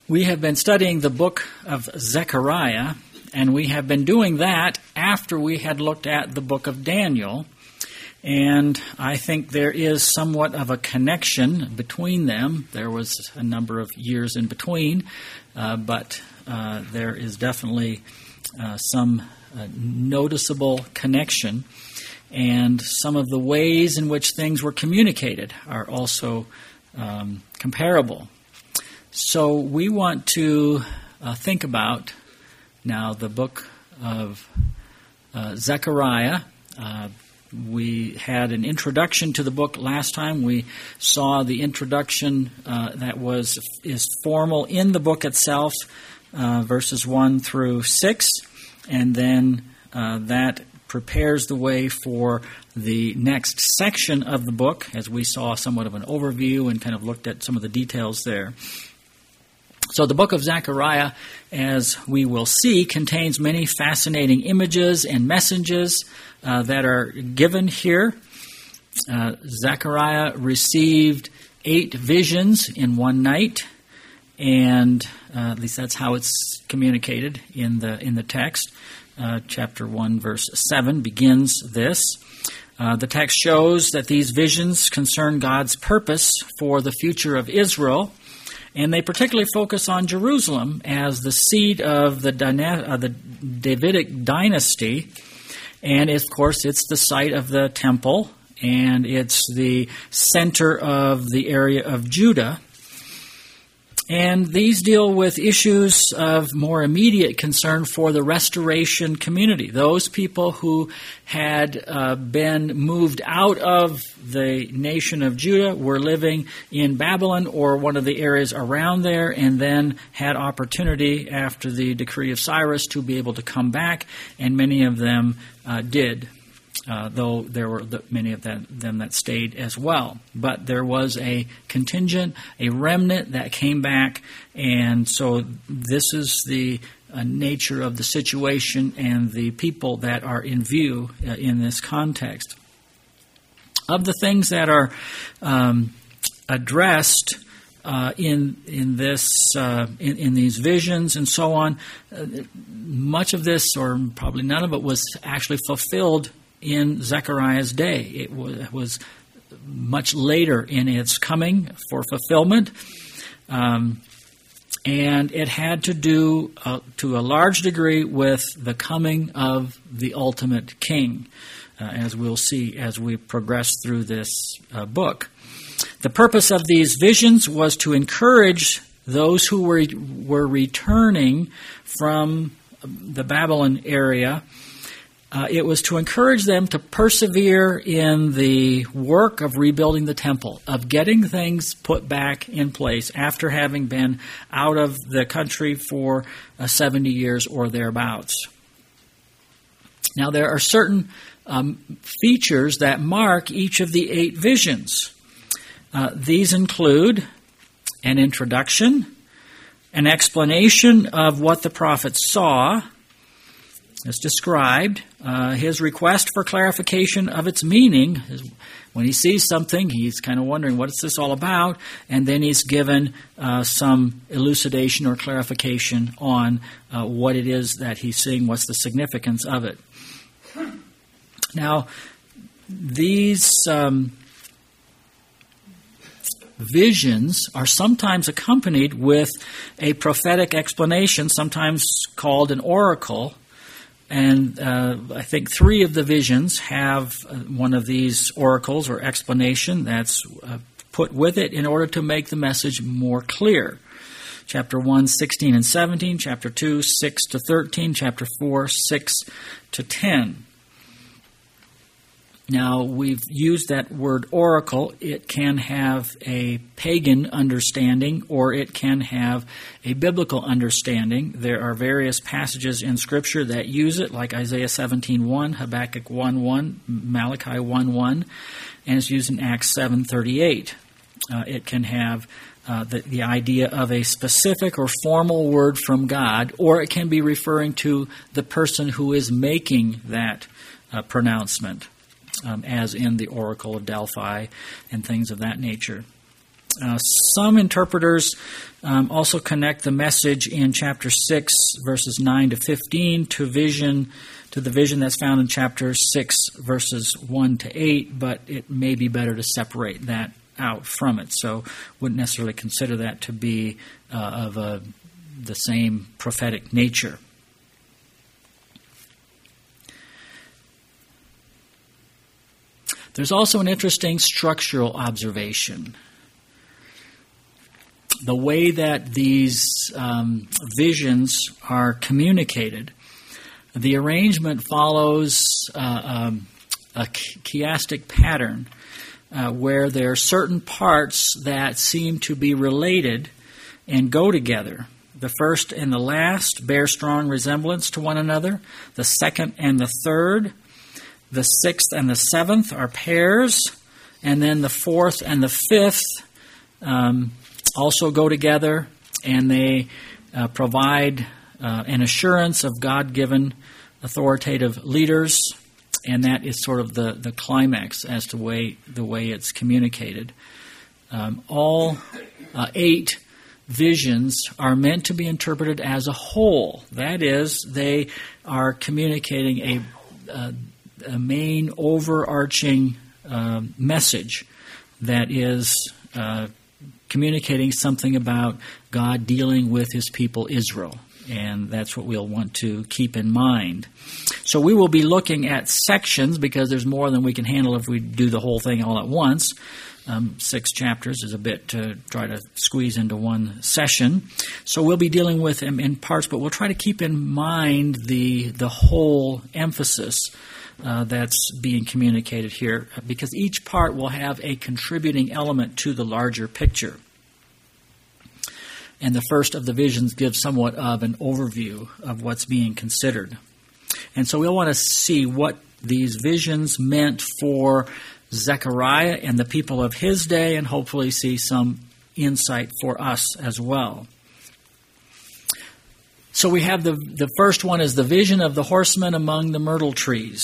We have been studying the book of Zechariah, and we have been doing that after we had looked at the book of Daniel. And I think there is somewhat of a connection between them. There was a number of years in between, but there is definitely some noticeable connection. And some of the ways in which things were communicated are also comparable. So we want to think about now the book of Zechariah. We had an introduction to the book last time. We saw the introduction that is formal in the book itself, verses 1 through 6, and then that prepares the way for the next section of the book, as we saw somewhat of an overview and kind of looked at some of the details there. So the book of Zechariah, as we will see, contains many fascinating images and messages that are given here. Zechariah received 8 visions in one night, and at least that's how it's communicated in the text. Chapter 1, verse 7 begins this. The text shows that these visions concern God's purpose for the future of Israel, and they particularly focus on Jerusalem as the seat of the Davidic dynasty. And, of course, it's the site of the temple, and it's the center of the area of Judah. And these deal with issues of more immediate concern for the restoration community. Those people who had been moved out of the nation of Judah were living in Babylon or one of the areas around there, and then had opportunity after the decree of Cyrus to be able to come back, and many of them did. Though there were many of them that stayed as well. But there was a contingent, a remnant that came back, and so this is the nature of the situation and the people that are in view in this context. Of the things that are addressed in these visions and so on, much of this, or probably none of it, was actually fulfilled in Zechariah's day. It was much later in its coming for fulfillment, and it had to do to a large degree with the coming of the ultimate king, as we'll see as we progress through this book. The purpose of these visions was to encourage those who were returning from the Babylon area. It was to encourage them to persevere in the work of rebuilding the temple, of getting things put back in place after having been out of the country for 70 years or thereabouts. Now, there are certain features that mark each of the 8 visions. These include an introduction, an explanation of what the prophet saw, as described, his request for clarification of its meaning. When he sees something, he's kind of wondering, what is this all about? And then he's given some elucidation or clarification on what it is that he's seeing, what's the significance of it. Now, these visions are sometimes accompanied with a prophetic explanation, sometimes called an oracle. And I think 3 of the visions have one of these oracles or explanation that's put with it in order to make the message more clear. Chapter 1, 16 and 17, chapter 2, 6 to 13, chapter 4, 6 to 10. Now, we've used that word oracle. It can have a pagan understanding, or it can have a biblical understanding. There are various passages in Scripture that use it, like Isaiah 17:1, Habakkuk 1:1, Malachi 1:1, and it's used in Acts 7:38. It can have the idea of a specific or formal word from God, or it can be referring to the person who is making that pronouncement. As in the Oracle of Delphi and things of that nature. Some interpreters also connect the message in chapter 6, verses 9 to 15, to the vision that's found in chapter 6, verses 1 to 8, but it may be better to separate that out from it. So wouldn't necessarily consider that to be the same prophetic nature. There's also an interesting structural observation. The way that these visions are communicated, the arrangement follows a chiastic pattern where there are certain parts that seem to be related and go together. The first and the last bear strong resemblance to one another. The second and the third, the sixth and the seventh are pairs, and then the fourth and the fifth also go together, and they provide an assurance of God-given authoritative leaders, and that is sort of the climax as to the way it's communicated. All 8 visions are meant to be interpreted as a whole. That is, they are communicating a main overarching message that is communicating something about God dealing with his people Israel. And that's what we'll want to keep in mind. So we will be looking at sections because there's more than we can handle if we do the whole thing all at once. 6 chapters is a bit to try to squeeze into one session. So we'll be dealing with them in parts, but we'll try to keep in mind the whole emphasis that's being communicated here, because each part will have a contributing element to the larger picture. And the first of the visions gives somewhat of an overview of what's being considered. And so we'll want to see what these visions meant for Zechariah and the people of his day, and hopefully see some insight for us as well. So we have the first one is the vision of the horsemen among the myrtle trees.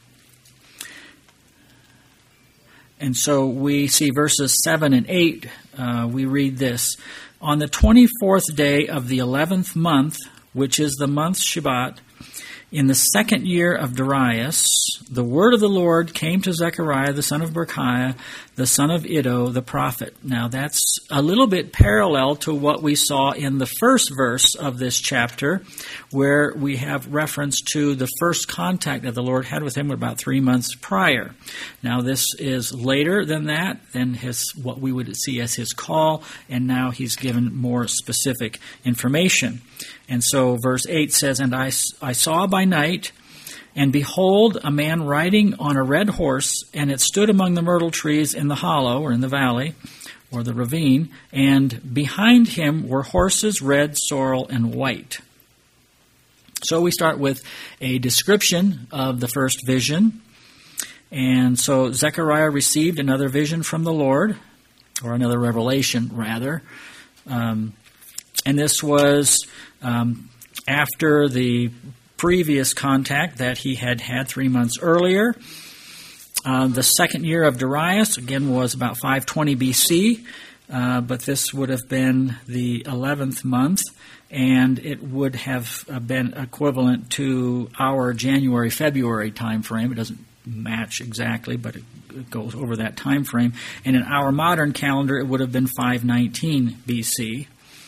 And so we see verses 7 and 8. We read this. On the 24th day of the 11th month, which is the month Shebat, in the 2nd year of Darius, the word of the Lord came to Zechariah, the son of Berechiah, the son of Iddo, the prophet. Now that's a little bit parallel to what we saw in the first verse of this chapter, where we have reference to the first contact that the Lord had with him about 3 months prior. Now this is later than that, than what we would see as his call, and now he's given more specific information. And so verse 8 says, And I saw by night, and behold, a man riding on a red horse, and it stood among the myrtle trees in the hollow, or in the valley, or the ravine, and behind him were horses, red, sorrel, and white. So we start with a description of the first vision. And so Zechariah received another vision from the Lord, or another revelation, rather. And this was after the previous contact that he had 3 months earlier. The 2nd year of Darius, again, was about 520 BC, but this would have been the 11th month, and it would have been equivalent to our January-February time frame. It doesn't match exactly, but it goes over that time frame. And in our modern calendar, it would have been 519 BC.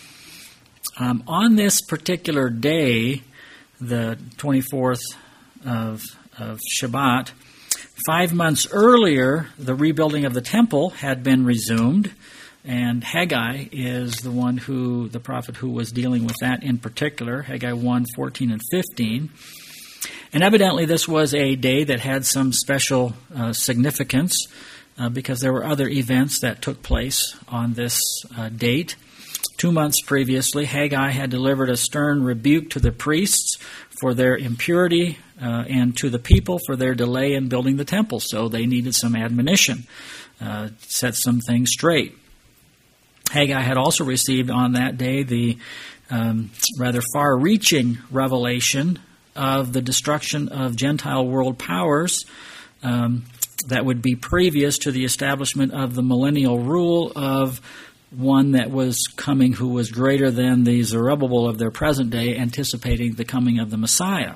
On this particular day, the 24th of Shebat, 5 months earlier, the rebuilding of the temple had been resumed, and Haggai is the prophet who was dealing with that in particular, Haggai 1, 14 and 15. And evidently this was a day that had some special significance because there were other events that took place on this date. 2 months previously, Haggai had delivered a stern rebuke to the priests for their impurity and to the people for their delay in building the temple. So they needed some admonition, set some things straight. Haggai had also received on that day the rather far-reaching revelation of the destruction of Gentile world powers that would be previous to the establishment of the millennial rule of one that was coming who was greater than the Zerubbabel of their present day, anticipating the coming of the Messiah.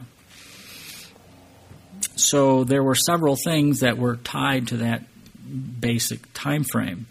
So there were several things that were tied to that basic time frame.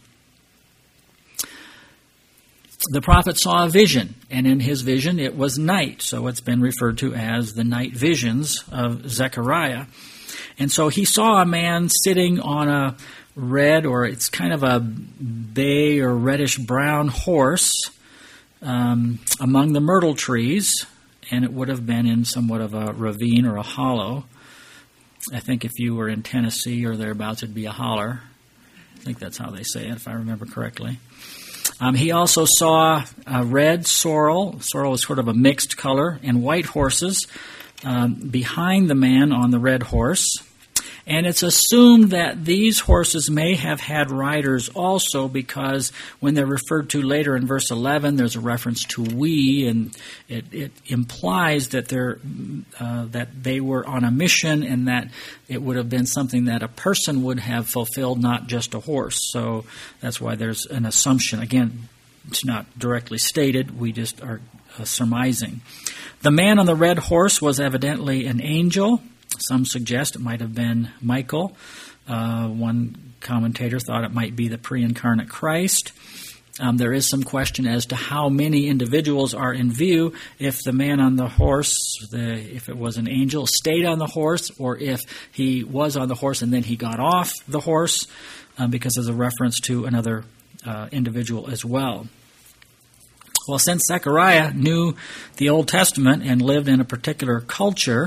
The prophet saw a vision, and in his vision it was night, so it's been referred to as the night visions of Zechariah. And so he saw a man sitting on a red, or it's kind of a bay or reddish-brown horse among the myrtle trees, and it would have been in somewhat of a ravine or a hollow. I think if you were in Tennessee or thereabouts, it'd be a holler. I think that's how they say it, if I remember correctly. He also saw a red sorrel. Sorrel is sort of a mixed color, and white horses behind the man on the red horse. And it's assumed that these horses may have had riders also, because when they're referred to later in verse 11, there's a reference to we, and it implies that they were on a mission, and that it would have been something that a person would have fulfilled, not just a horse. So that's why there's an assumption. Again, it's not directly stated. We just are surmising. The man on the red horse was evidently an angel. Some suggest it might have been Michael. One commentator thought it might be the pre-incarnate Christ. There is some question as to how many individuals are in view, if the man on the horse, if it was an angel, stayed on the horse, or if he was on the horse and then he got off the horse, because there's a reference to another individual as well. Well, since Zechariah knew the Old Testament and lived in a particular culture,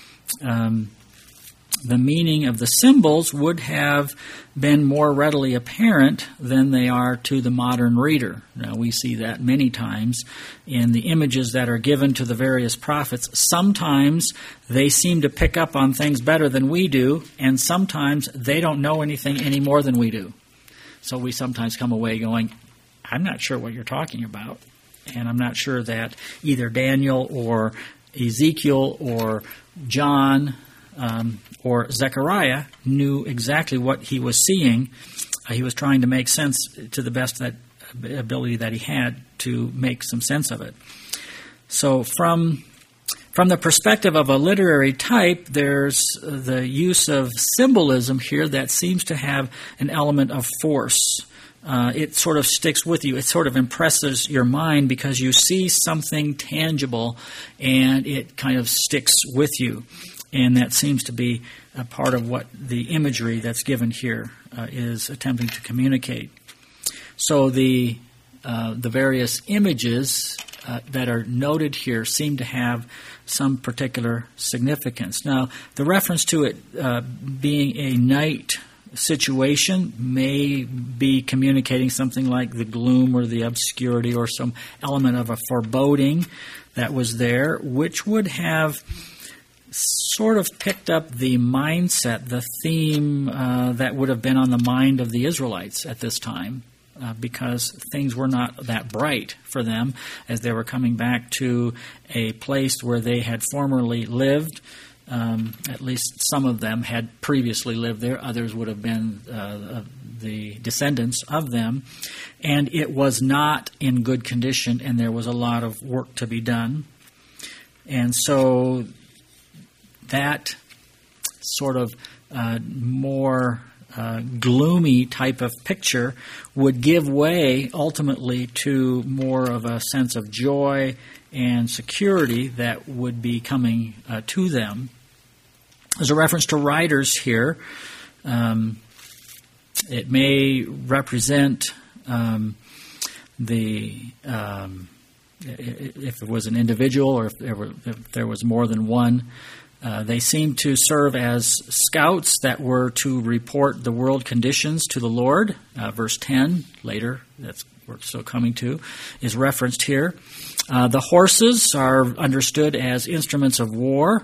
the meaning of the symbols would have been more readily apparent than they are to the modern reader. Now, we see that many times in the images that are given to the various prophets. Sometimes they seem to pick up on things better than we do, and sometimes they don't know anything any more than we do. So we sometimes come away going, I'm not sure what you're talking about, and I'm not sure that either Daniel or Ezekiel or John or Zechariah knew exactly what he was seeing. He was trying to make sense to the best that ability that he had to make some sense of it. So from the perspective of a literary type, there's the use of symbolism here that seems to have an element of force. It sort of sticks with you. It sort of impresses your mind because you see something tangible and it kind of sticks with you. And that seems to be a part of what the imagery that's given here is attempting to communicate. So the various images that are noted here seem to have some particular significance. Now, the reference to it being a night situation may be communicating something like the gloom or the obscurity or some element of a foreboding that was there, which would have sort of picked up the mindset, the theme that would have been on the mind of the Israelites at this time, because things were not that bright for them as they were coming back to a place where they had formerly lived. At least some of them had previously lived there. Others would have been the descendants of them. And it was not in good condition, and there was a lot of work to be done. And so that sort of more gloomy type of picture would give way ultimately to more of a sense of joy and security that would be coming to them. There's a reference to riders here. It may represent if it was an individual or if there was more than one. They seem to serve as scouts that were to report the world conditions to the Lord. Verse 10, later, that's what we're still coming to, is referenced here. The horses are understood as instruments of war,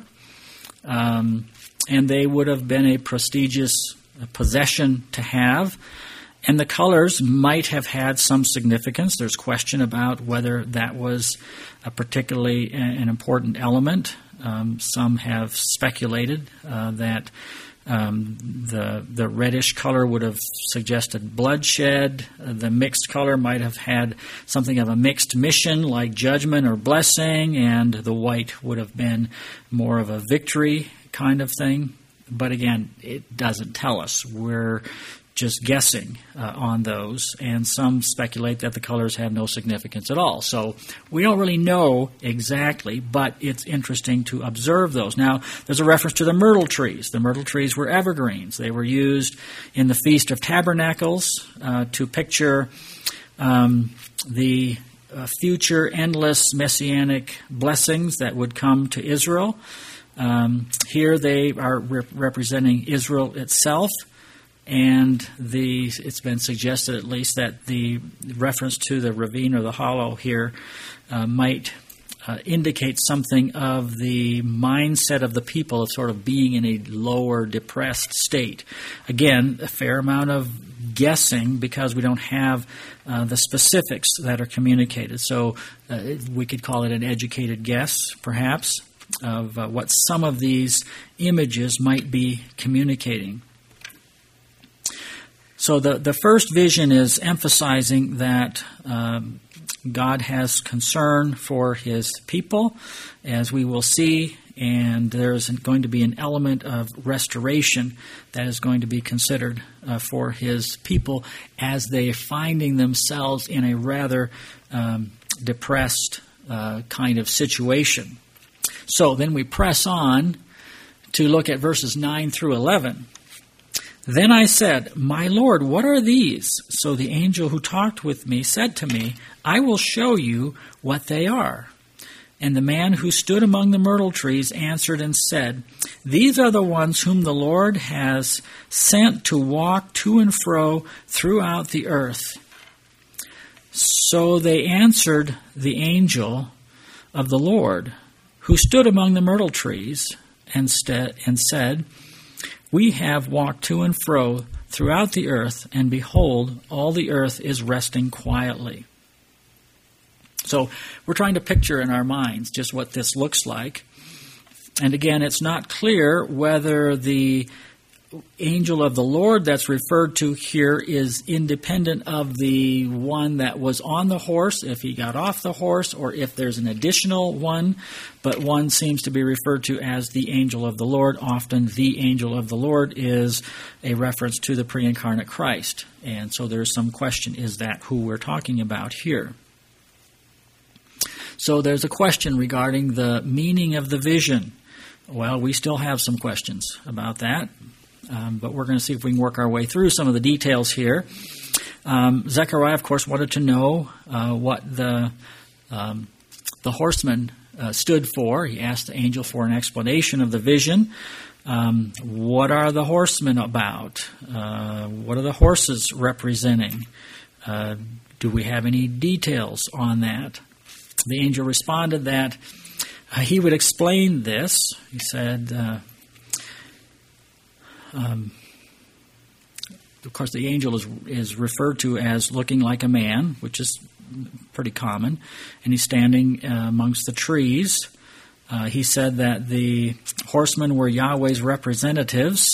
and they would have been a prestigious possession to have. And the colors might have had some significance. There's question about whether that was a particularly an important element. Some have speculated that The reddish color would have suggested bloodshed. The mixed color might have had something of a mixed mission, like judgment or blessing, and the white would have been more of a victory kind of thing. But again, it doesn't tell us. We're just guessing on those, and some speculate that the colors have no significance at all. So we don't really know exactly, but it's interesting to observe those. Now, there's a reference to the myrtle trees. The myrtle trees were evergreens. They were used in the Feast of Tabernacles to picture the future endless messianic blessings that would come to Israel. Here they are representing Israel itself. And it's been suggested at least that the reference to the ravine or the hollow here might indicate something of the mindset of the people of sort of being in a lower, depressed state. Again, a fair amount of guessing because we don't have the specifics that are communicated. So we could call it an educated guess, perhaps, of what some of these images might be communicating. So the first vision is emphasizing that God has concern for His people, as we will see, and there's going to be an element of restoration that is going to be considered for His people as they are finding themselves in a rather depressed kind of situation. So then we press on to look at verses 9 through 11. Then I said, "My Lord, what are these?" So the angel who talked with me said to me, "I will show you what they are." And the man who stood among the myrtle trees answered and said, "These are the ones whom the Lord has sent to walk to and fro throughout the earth." So they answered the angel of the Lord, who stood among the myrtle trees, and said, "We have walked to and fro throughout the earth, and behold, all the earth is resting quietly." So we're trying to picture in our minds just what this looks like. And again, it's not clear whether the angel of the Lord that's referred to here is independent of the one that was on the horse, if he got off the horse, or if there's an additional one. But one seems to be referred to as the angel of the Lord. Often the angel of the Lord is a reference to the pre-incarnate Christ. And so there's some question, is that who we're talking about here? So there's a question regarding the meaning of the vision. Well, we still have some questions about that. But we're going to see if we can work our way through some of the details here. Zechariah, of course, wanted to know what the horseman stood for. He asked the angel for an explanation of the vision. What are the horsemen about? What are the horses representing? Do we have any details on that? The angel responded that he would explain this. He said... of course, the angel is referred to as looking like a man, which is pretty common, and he's standing amongst the trees. He said that the horsemen were Yahweh's representatives,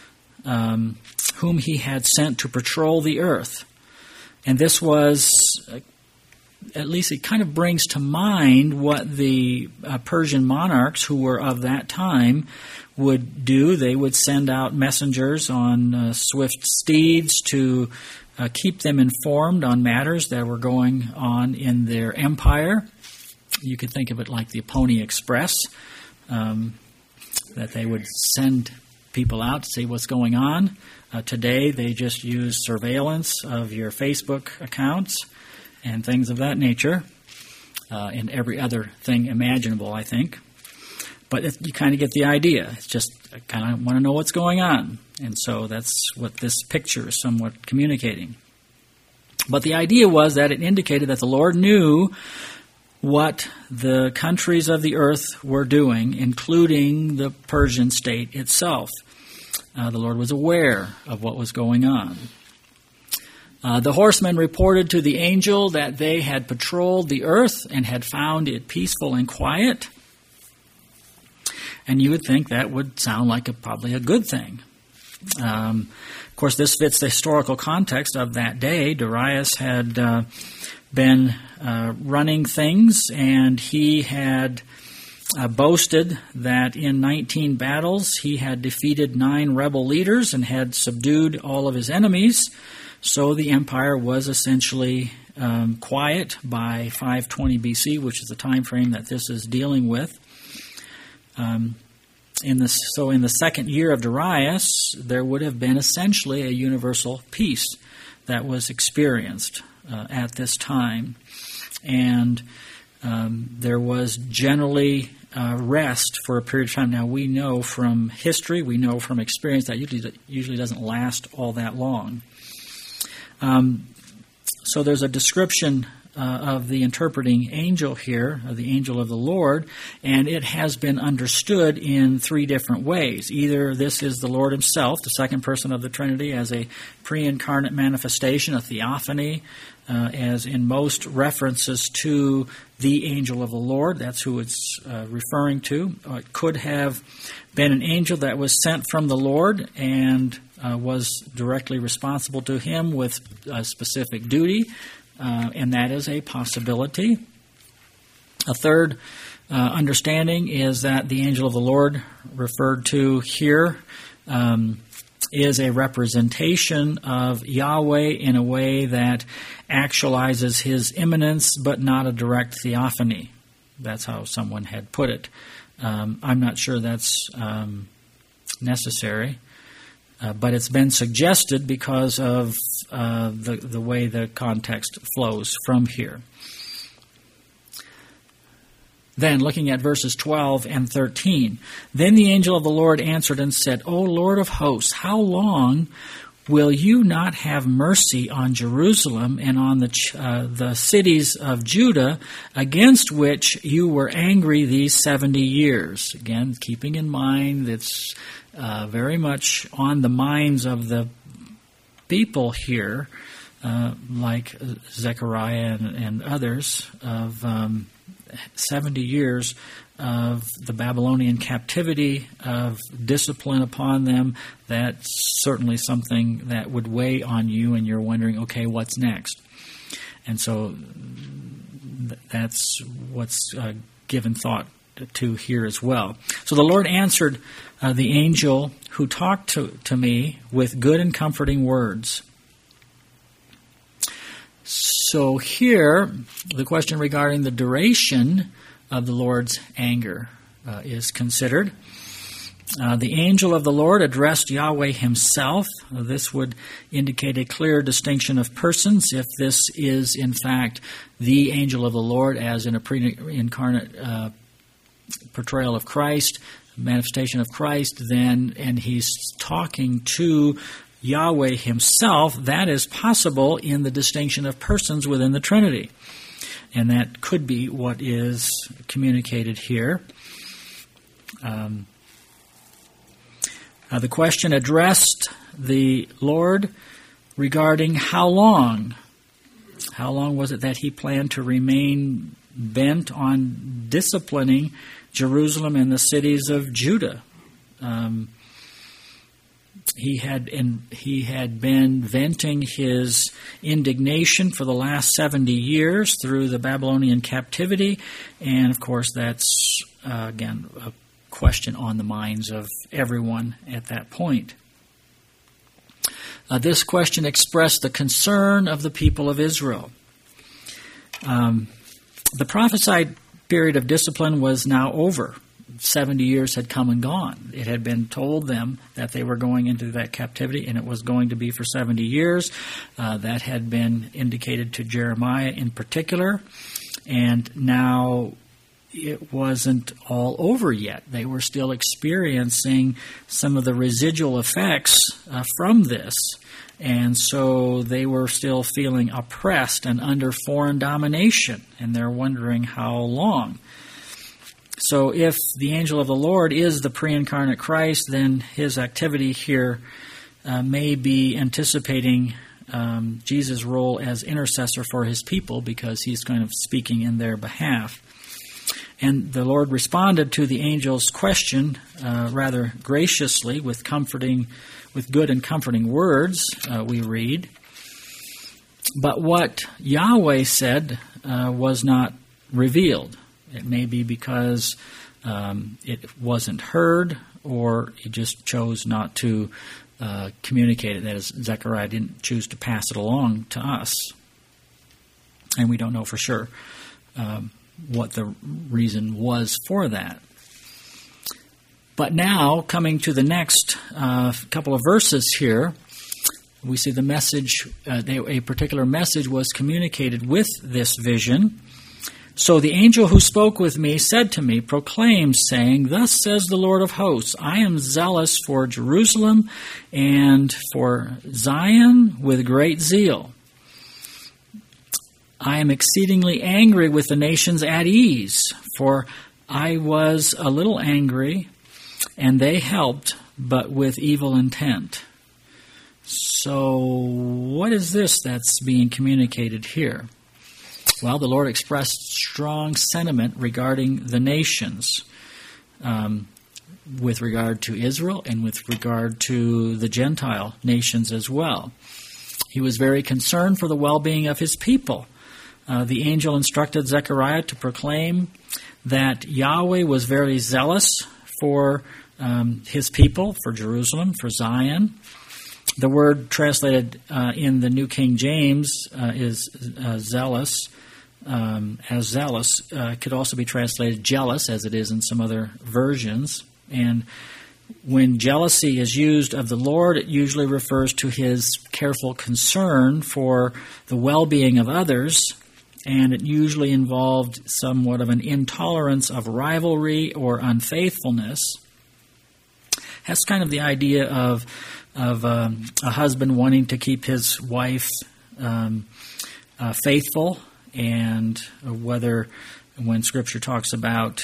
whom he had sent to patrol the earth. And this was, at least it kind of brings to mind what the Persian monarchs who were of that time would do. They would send out messengers on swift steeds to keep them informed on matters that were going on in their empire. You could think of it like the Pony Express, that they would send people out to see what's going on. Today, they just use surveillance of your Facebook accounts and things of that nature, and every other thing imaginable, I think. But you kind of get the idea. It's just, I kind of want to know what's going on. And so that's what this picture is somewhat communicating. But the idea was that it indicated that the Lord knew what the countries of the earth were doing, including the Persian state itself. The Lord was aware of what was going on. The horsemen reported to the angel that they had patrolled the earth and had found it peaceful and quiet. And you would think that would sound like probably a good thing. Of course, this fits the historical context of that day. Darius had been running things, and he had boasted that in 19 battles he had defeated 9 rebel leaders and had subdued all of his enemies. So the empire was essentially quiet by 520 BC, which is the time frame that this is dealing with. In the second year of Darius, there would have been essentially a universal peace that was experienced at this time. And there was generally rest for a period of time. Now, we know from history, we know from experience that usually doesn't last all that long. So there's a description of the interpreting angel here, of the angel of the Lord, and it has been understood in 3 different ways. Either this is the Lord himself, the second person of the Trinity, as a pre-incarnate manifestation, a theophany, as in most references to the angel of the Lord. That's who it's referring to. It could have been an angel that was sent from the Lord and was directly responsible to him with a specific duty. And that is a possibility. A third understanding is that the angel of the Lord referred to here is a representation of Yahweh in a way that actualizes his immanence, but not a direct theophany. That's how someone had put it. I'm not sure that's necessary. But it's been suggested because of the way the context flows from here. Then, looking at verses 12 and 13, then the angel of the Lord answered and said, O Lord of hosts, how long will you not have mercy on Jerusalem and on the cities of Judah, against which you were angry these 70 years? Again, keeping in mind it's very much on the minds of the people here, like Zechariah and others, of 70 years of the Babylonian captivity, of discipline upon them. That's certainly something that would weigh on you, and you're wondering, okay, what's next? And so that's what's given thought to here as well. So the Lord answered the angel who talked to me with good and comforting words. So here, the question regarding the duration of the Lord's anger is considered. The angel of the Lord addressed Yahweh himself. This would indicate a clear distinction of persons. If this is, in fact, the angel of the Lord, as in a pre-incarnate portrayal of Christ, manifestation of Christ, then, and he's talking to Yahweh himself, that is possible in the distinction of persons within the Trinity. And that could be what is communicated here. The question addressed the Lord regarding how long. How long was it that he planned to remain bent on disciplining Jerusalem and the cities of Judah? He had been venting his indignation for the last 70 years through the Babylonian captivity, and of course that's again a question on the minds of everyone at that point. This question expressed the concern of the people of Israel. The prophesied period of discipline was now over. 70 years had come and gone. It had been told them that they were going into that captivity, and it was going to be for 70 years. That had been indicated to Jeremiah in particular. And now it wasn't all over yet. They were still experiencing some of the residual effects from this. And so they were still feeling oppressed and under foreign domination. And they're wondering how long. So if the angel of the Lord is the pre-incarnate Christ, then his activity here may be anticipating Jesus' role as intercessor for his people, because he's kind of speaking in their behalf. And the Lord responded to the angel's question rather graciously with good and comforting words, we read. But what Yahweh said was not revealed. It may be because it wasn't heard, or he just chose not to communicate it. That is, Zechariah didn't choose to pass it along to us. And we don't know for sure what the reason was for that. But now, coming to the next couple of verses here, we see the message, a particular message was communicated with this vision. So the angel who spoke with me said to me, proclaim, saying, Thus says the Lord of hosts, I am zealous for Jerusalem and for Zion with great zeal. I am exceedingly angry with the nations at ease, for I was a little angry, and they helped, but with evil intent. So what is this that's being communicated here? Well, the Lord expressed strong sentiment regarding the nations, with regard to Israel and with regard to the Gentile nations as well. He was very concerned for the well-being of his people. The angel instructed Zechariah to proclaim that Yahweh was very zealous for his people, for Jerusalem, for Zion. The word translated in the New King James is zealous. As zealous could also be translated jealous, as it is in some other versions. And when jealousy is used of the Lord, it usually refers to his careful concern for the well-being of others, and it usually involved somewhat of an intolerance of rivalry or unfaithfulness. That's kind of the idea of a husband wanting to keep his wife faithful. And whether, when Scripture talks about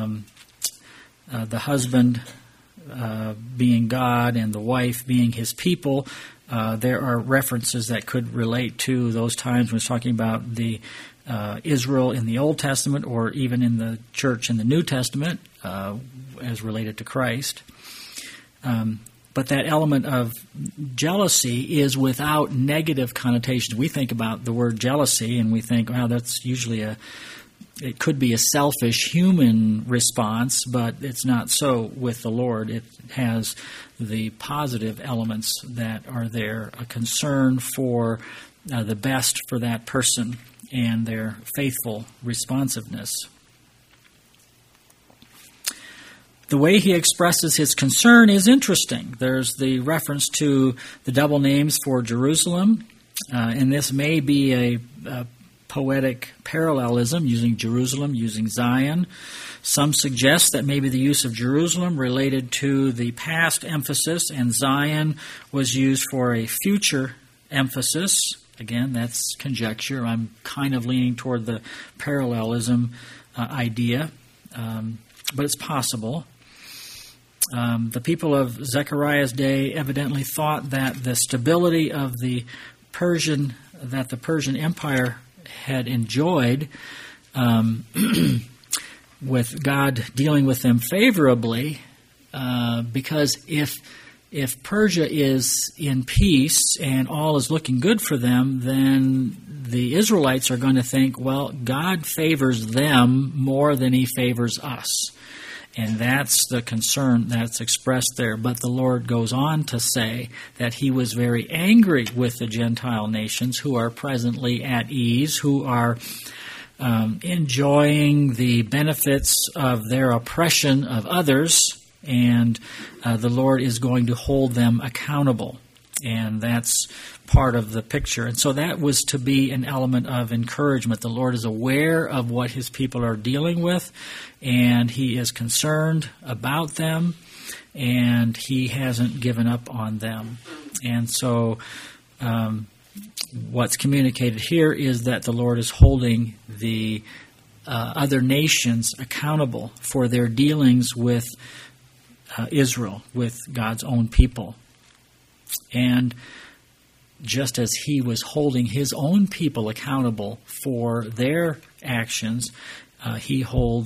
the husband being God and the wife being his people, there are references that could relate to those times when it's talking about the Israel in the Old Testament, or even in the church in the New Testament, as related to Christ. But that element of jealousy is without negative connotations. We think about the word jealousy and we think, wow, that's usually it could be a selfish human response, but it's not so with the Lord. It has the positive elements that are there, a concern for the best for that person and their faithful responsiveness. The way he expresses his concern is interesting. There's the reference to the double names for Jerusalem, and this may be a poetic parallelism, using Jerusalem, using Zion. Some suggest that maybe the use of Jerusalem related to the past emphasis, and Zion was used for a future emphasis. Again, that's conjecture. I'm kind of leaning toward the parallelism idea, but it's possible. The people of Zechariah's day evidently thought that the stability of the Persian Empire had enjoyed, with God dealing with them favorably, because if Persia is in peace and all is looking good for them, then the Israelites are going to think, well, God favors them more than he favors us. And that's the concern that's expressed there. But the Lord goes on to say that he was very angry with the Gentile nations who are presently at ease, who are enjoying the benefits of their oppression of others, and the Lord is going to hold them accountable. And that's part of the picture. And so that was to be an element of encouragement. The Lord is aware of what his people are dealing with, and he is concerned about them, and he hasn't given up on them. And so what's communicated here is that the Lord is holding the other nations accountable for their dealings with Israel, with God's own people. And just as he was holding his own people accountable for their actions, he holds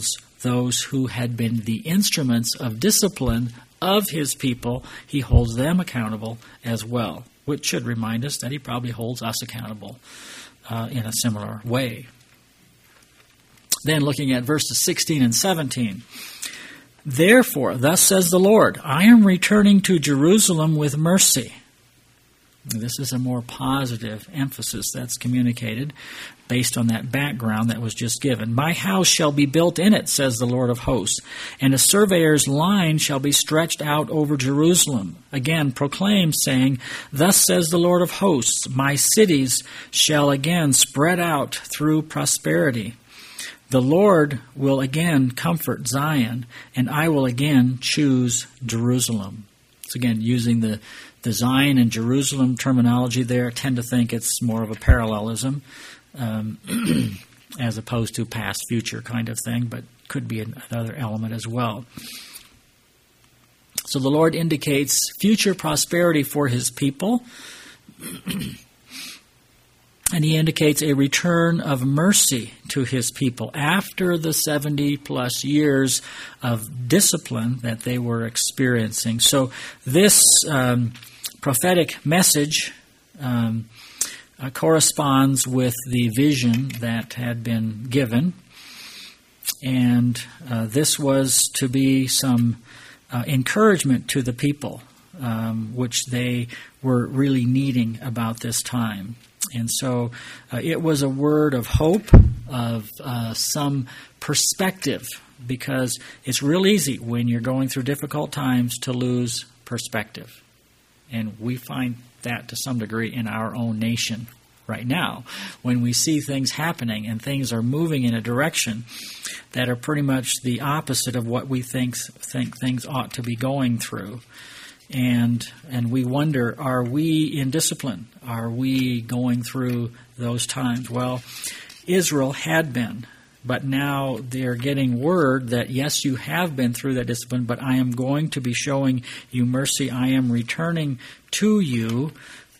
those who had been the instruments of discipline of his people, he holds them accountable as well, which should remind us that he probably holds us accountable in a similar way. Then looking at verses 16 and 17. Therefore, thus says the Lord, I am returning to Jerusalem with mercy. This is a more positive emphasis that's communicated based on that background that was just given. My house shall be built in it, says the Lord of hosts, and a surveyor's line shall be stretched out over Jerusalem. Again, proclaim, saying, thus says the Lord of hosts, my cities shall again spread out through prosperity. The Lord will again comfort Zion, and I will again choose Jerusalem. So again, using the Zion and Jerusalem terminology there, I tend to think it's more of a parallelism as opposed to past-future kind of thing, but could be another element as well. So the Lord indicates future prosperity for his people, and he indicates a return of mercy to his people after the 70-plus years of discipline that they were experiencing. So this prophetic message corresponds with the vision that had been given, and this was to be some encouragement to the people, which they were really needing about this time. And so it was a word of hope, of some perspective, because it's real easy when you're going through difficult times to lose perspective. And we find that to some degree in our own nation right now, when we see things happening and things are moving in a direction that are pretty much the opposite of what we think things ought to be going through. And we wonder, are we in discipline? Are we going through those times? Well, Israel had been, but now they're getting word that, yes, you have been through that discipline, but I am going to be showing you mercy. I am returning to you,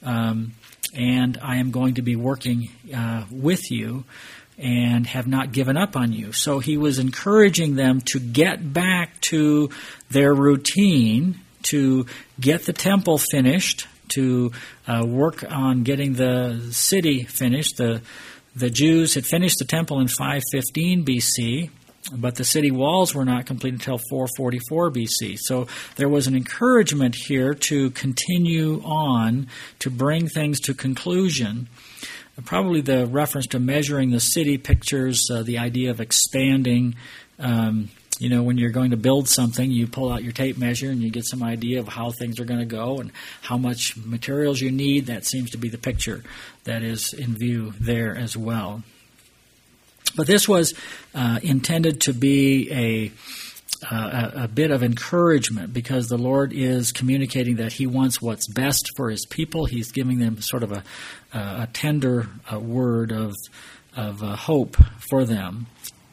and I am going to be working with you and have not given up on you. So he was encouraging them to get back to their routine, to get the temple finished, to work on getting the city finished. The Jews had finished the temple in 515 BC, but the city walls were not complete until 444 BC. So there was an encouragement here to continue on, to bring things to conclusion. Probably the reference to measuring the city pictures the idea of expanding. When you're going to build something, you pull out your tape measure and you get some idea of how things are going to go and how much materials you need. That seems to be the picture that is in view there as well. But this was intended to be a bit of encouragement, because the Lord is communicating that he wants what's best for his people. He's giving them sort of a tender word of hope for them.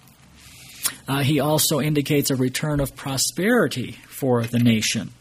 He also indicates a return of prosperity for the nation.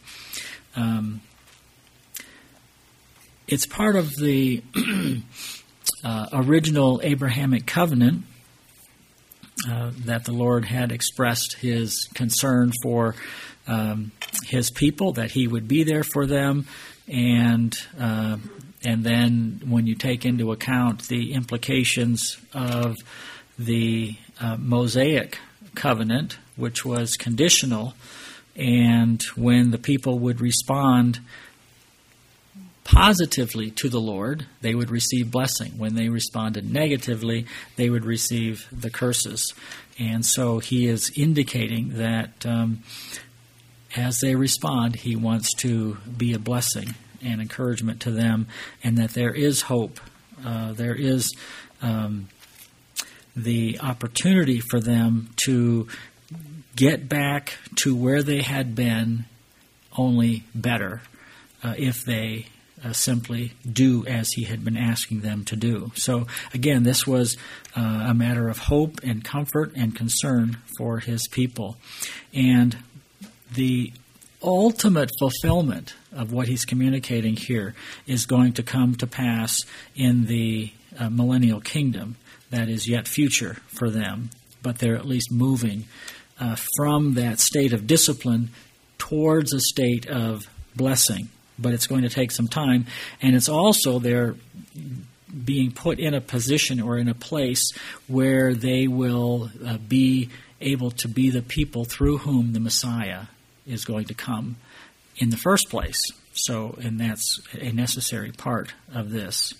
It's part of the original Abrahamic covenant that the Lord had expressed his concern for his people, that he would be there for them, and then when you take into account the implications of the Mosaic covenant, which was conditional, and when the people would respond positively to the Lord, they would receive blessing. When they responded negatively, they would receive the curses. And so he is indicating that as they respond, he wants to be a blessing and encouragement to them, and that there is hope. There is the opportunity for them to get back to where they had been, only better, if they simply do as he had been asking them to do. So again, this was a matter of hope and comfort and concern for his people. And the ultimate fulfillment of what he's communicating here is going to come to pass in the millennial kingdom that is yet future for them, but they're at least moving from that state of discipline towards a state of blessing. But it's going to take some time. And it's also they're being put in a position or in a place where they will be able to be the people through whom the Messiah is going to come in the first place. So, and that's a necessary part of this.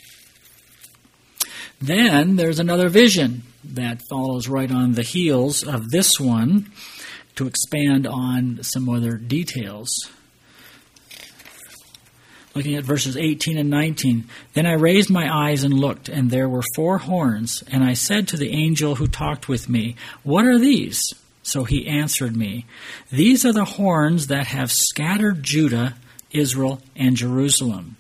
Then there's another vision that follows right on the heels of this one to expand on some other details. Looking at verses 18 and 19. Then I raised my eyes and looked, and there were 4 horns. And I said to the angel who talked with me, "What are these?" So he answered me, "These are the horns that have scattered Judah, Israel, and Jerusalem."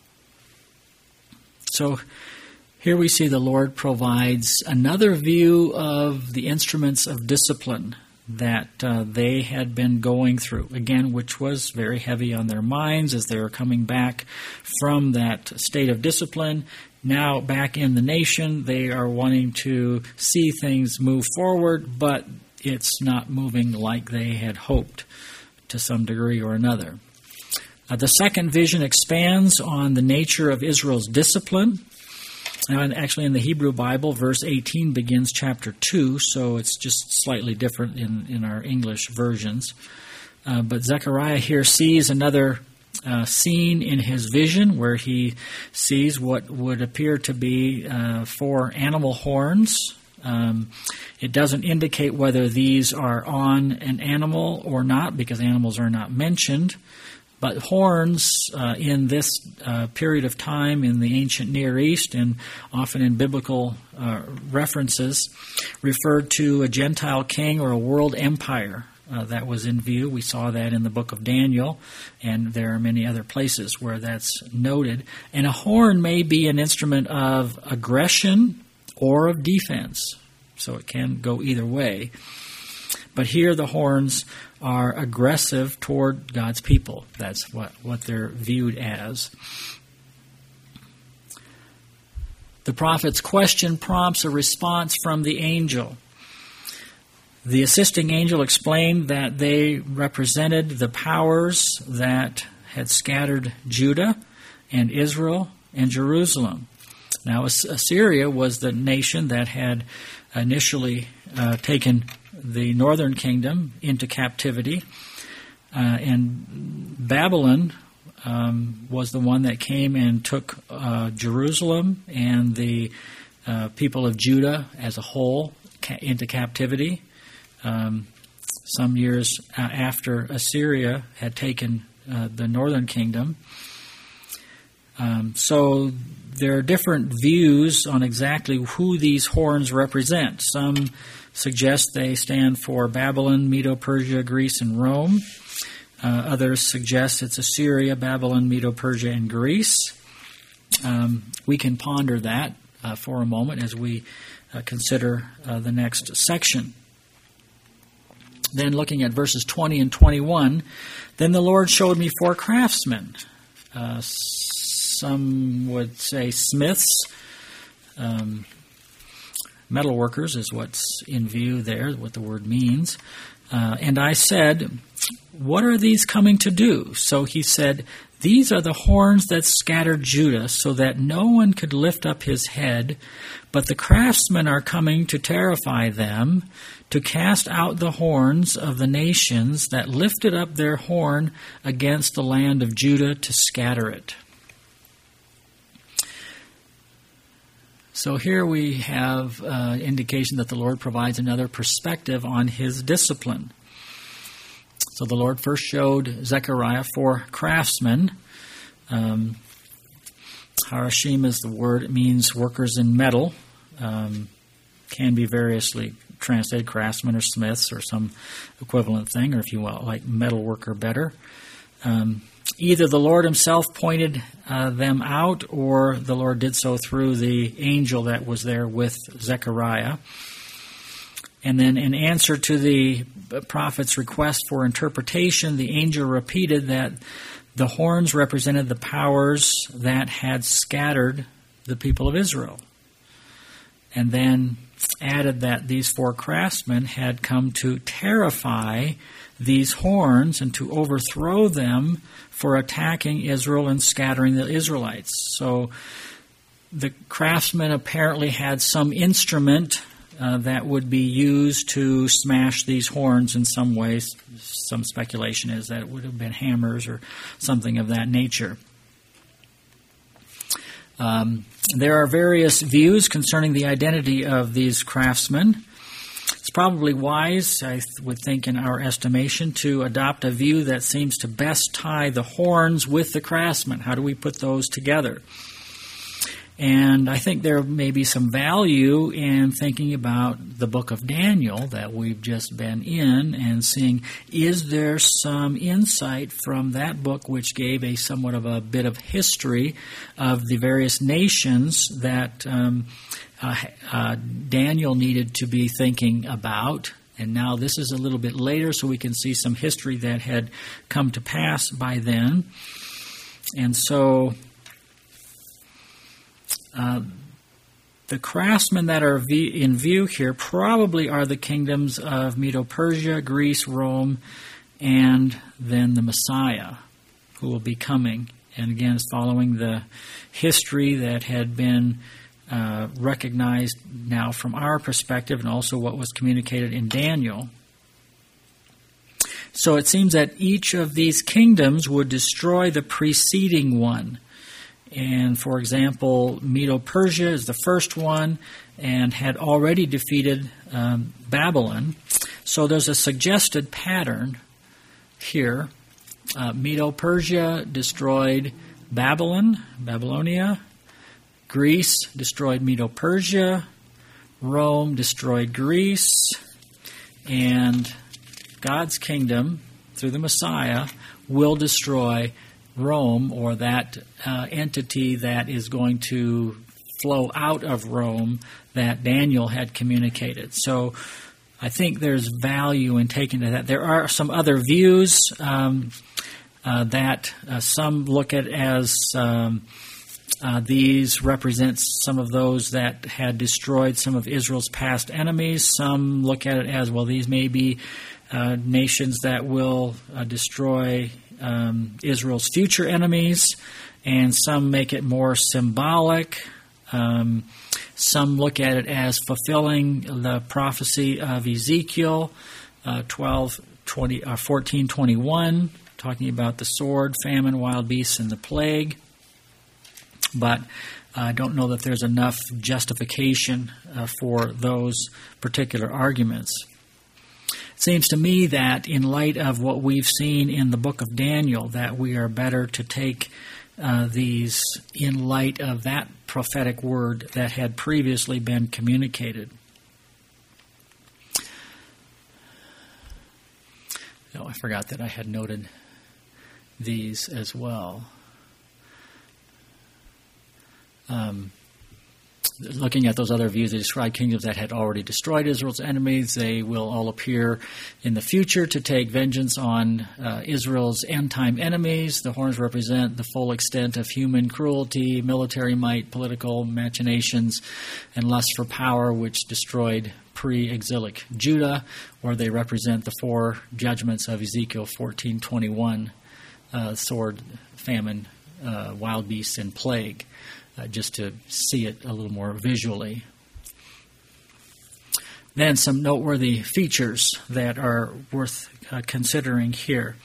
So here we see the Lord provides another view of the instruments of discipline that they had been going through, again, which was very heavy on their minds as they were coming back from that state of discipline. Now back in the nation, they are wanting to see things move forward, but it's not moving like they had hoped to some degree or another. The second vision expands on the nature of Israel's discipline. Now, actually, in the Hebrew Bible, verse 18 begins chapter 2, so it's just slightly different in our English versions. But Zechariah here sees another scene in his vision where he sees what would appear to be 4 animal horns. It doesn't indicate whether these are on an animal or not, because animals are not mentioned. But horns in this period of time in the ancient Near East and often in biblical references referred to a Gentile king or a world empire that was in view. We saw that in the book of Daniel, and there are many other places where that's noted. And a horn may be an instrument of aggression or of defense, so it can go either way. But here the horns are aggressive toward God's people. That's what they're viewed as. The prophet's question prompts a response from the angel. The assisting angel explained that they represented the powers that had scattered Judah and Israel and Jerusalem. Now, Assyria was the nation that had initially taken the northern kingdom into captivity, and Babylon was the one that came and took Jerusalem and the people of Judah as a whole into captivity some years after Assyria had taken the northern kingdom. So there are different views on exactly who these horns represent. Some suggest they stand for Babylon, Medo-Persia, Greece, and Rome. Others suggest it's Assyria, Babylon, Medo-Persia, and Greece. We can ponder that for a moment as we consider the next section. Then looking at verses 20 and 21, then the Lord showed me 4 craftsmen. Some would say smiths. Metalworkers is what's in view there, what the word means. And I said, "What are these coming to do?" So he said, "These are the horns that scattered Judah, so that no one could lift up his head. But the craftsmen are coming to terrify them, to cast out the horns of the nations that lifted up their horn against the land of Judah to scatter it." So here we have indication that the Lord provides another perspective on his discipline. So the Lord first showed Zechariah 4 craftsmen. Harashim is the word. It means workers in metal. Can be variously translated craftsmen or smiths or some equivalent thing, or if you like metal worker better. Either the Lord himself pointed them out, or the Lord did so through the angel that was there with Zechariah. And then in answer to the prophet's request for interpretation, the angel repeated that the horns represented the powers that had scattered the people of Israel. And then added that these 4 craftsmen had come to terrify these horns and to overthrow them for attacking Israel and scattering the Israelites. So the craftsmen apparently had some instrument that would be used to smash these horns in some ways. Some speculation is that it would have been hammers or something of that nature. There are various views concerning the identity of these craftsmen. It's probably wise, I would think, in our estimation, to adopt a view that seems to best tie the horns with the craftsmen. How do we put those together? And I think there may be some value in thinking about the book of Daniel that we've just been in and seeing, is there some insight from that book which gave a somewhat of a bit of history of the various nations that Daniel needed to be thinking about. And now this is a little bit later, so we can see some history that had come to pass by then. And so the craftsmen that are in view here probably are the kingdoms of Medo-Persia, Greece, Rome, and then the Messiah, who will be coming. And again, it's following the history that had been recognized now from our perspective, and also what was communicated in Daniel. So it seems that each of these kingdoms would destroy the preceding one. And for example, Medo-Persia is the first one and had already defeated Babylon. So there's a suggested pattern here. Medo-Persia destroyed Babylonia. Greece destroyed Medo-Persia. Rome destroyed Greece. And God's kingdom, through the Messiah, will destroy Rome, or that entity that is going to flow out of Rome that Daniel had communicated. So I think there's value in taking to that. There are some other views that some look at as these represent some of those that had destroyed some of Israel's past enemies. Some look at it as, well, these may be nations that will destroy Israel's future enemies, and some make it more symbolic. Some look at it as fulfilling the prophecy of Ezekiel 14:21, talking about the sword, famine, wild beasts, and the plague. But I don't know that there's enough justification for those particular arguments. It seems to me that in light of what we've seen in the book of Daniel, that we are better to take these in light of that prophetic word that had previously been communicated. Oh, I forgot that I had noted these as well. Looking at those other views, they describe kingdoms that had already destroyed Israel's enemies. They will all appear in the future to take vengeance on Israel's end-time enemies. The horns represent the full extent of human cruelty, military might, political machinations, and lust for power, which destroyed pre-exilic Judah, or they represent the 4 judgments of Ezekiel 14:21, sword, famine, wild beasts, and plague. Just to see it a little more visually. Then some noteworthy features that are worth considering here.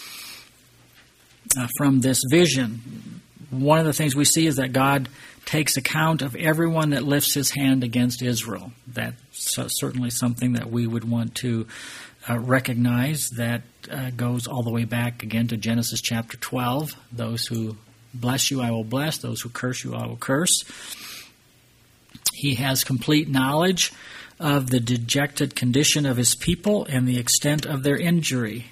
From this vision, one of the things we see is that God takes account of everyone that lifts his hand against Israel. That's certainly something that we would want to recognize. That goes all the way back again to Genesis chapter 12. Those who bless you, I will bless. Those who curse you, I will curse. He has complete knowledge of the dejected condition of his people and the extent of their injury.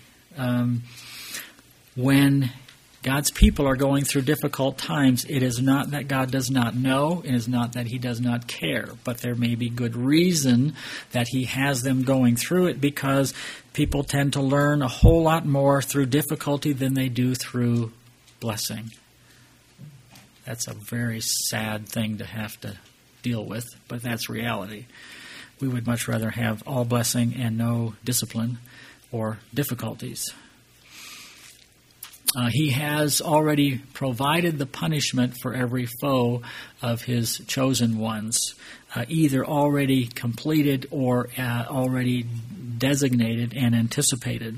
When God's people are going through difficult times, it is not that God does not know, it is not that he does not care, but there may be good reason that he has them going through it, because people tend to learn a whole lot more through difficulty than they do through blessing. That's a very sad thing to have to deal with, but that's reality. We would much rather have all blessing and no discipline or difficulties. He has already provided the punishment for every foe of his chosen ones, either already completed or already designated and anticipated.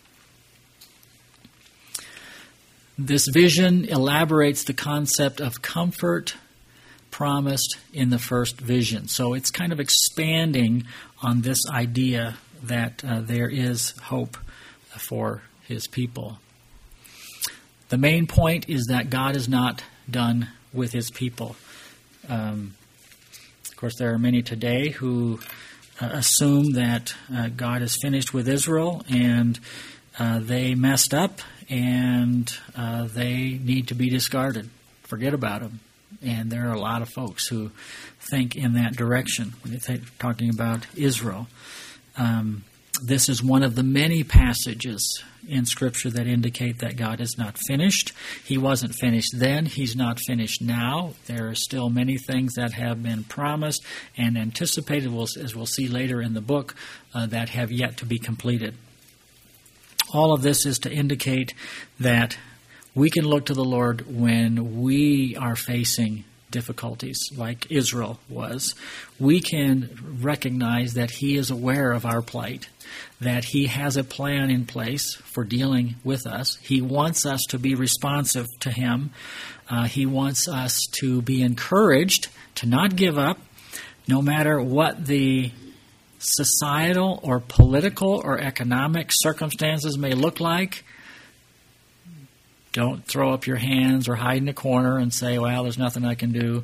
This vision elaborates the concept of comfort promised in the first vision. So it's kind of expanding on this idea that there is hope for his people. The main point is that God is not done with his people. Of course, there are many today who assume that God is finished with Israel and they messed up and they need to be discarded. Forget about them. And there are a lot of folks who think in that direction when they're talking about Israel. This is one of the many passages in Scripture that indicate that God is not finished. He wasn't finished then. He's not finished now. There are still many things that have been promised and anticipated, as we'll see later in the book, that have yet to be completed. All of this is to indicate that we can look to the Lord when we are facing difficulties like Israel was. We can recognize that He is aware of our plight, that He has a plan in place for dealing with us. He wants us to be responsive to Him. He wants us to be encouraged to not give up, no matter what the societal or political or economic circumstances may look like. Don't throw up your hands or hide in a corner and say, well, there's nothing I can do.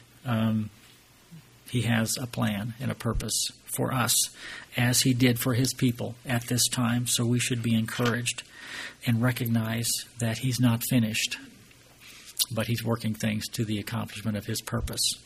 He has a plan and a purpose for us, as He did for His people at this time. So we should be encouraged and recognize that He's not finished, but He's working things to the accomplishment of His purpose.